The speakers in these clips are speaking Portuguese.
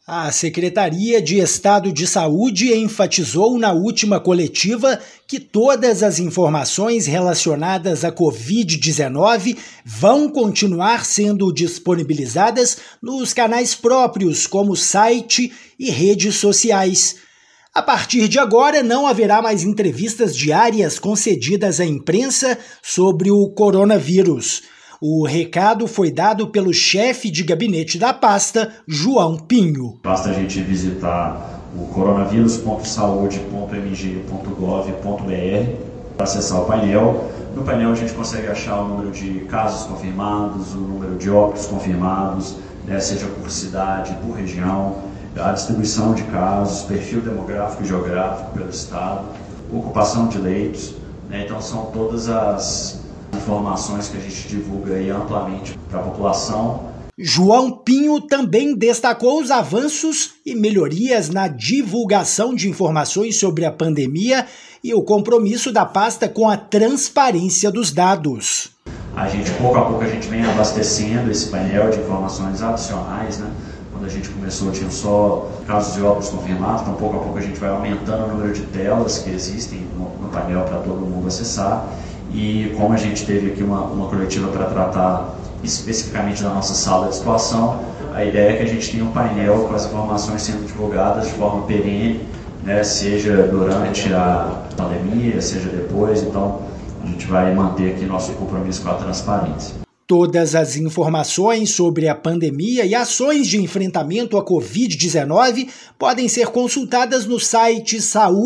A Secretaria de Estado de Saúde enfatizou na última coletiva que todas as informações relacionadas à Covid-19 vão continuar sendo disponibilizadas nos canais próprios, como site e redes sociais. A partir de agora, não haverá mais entrevistas diárias concedidas à imprensa sobre o coronavírus. O recado foi dado pelo chefe de gabinete da pasta, João Pinho. Basta a gente visitar o coronavírus.saude.mg.gov.br para acessar o painel. No painel a gente consegue achar o número de casos confirmados, o número de óbitos confirmados, seja por cidade, por região, a distribuição de casos, perfil demográfico e geográfico pelo estado, ocupação de leitos. Então são todas as informações que a gente divulga aí amplamente para a população. João Pinho também destacou os avanços e melhorias na divulgação de informações sobre a pandemia e o compromisso da pasta com a transparência dos dados. Pouco a pouco a gente vem abastecendo esse painel de informações adicionais, Quando a gente começou tinha só casos de óbitos confirmados, então pouco a pouco a gente vai aumentando o número de telas que existem no painel para todo mundo acessar. E como a gente teve aqui uma coletiva para tratar especificamente da nossa sala de situação, a ideia é que a gente tenha um painel com as informações sendo divulgadas de forma perene, seja durante a pandemia, seja depois. Então a gente vai manter aqui nosso compromisso com a transparência. Todas as informações sobre a pandemia e ações de enfrentamento à Covid-19 podem ser consultadas no site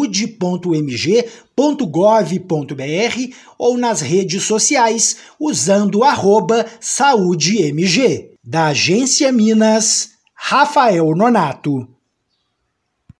saude.mg.gov.br ou nas redes sociais usando @SaúdeMG. Da Agência Minas, Rafael Nonato.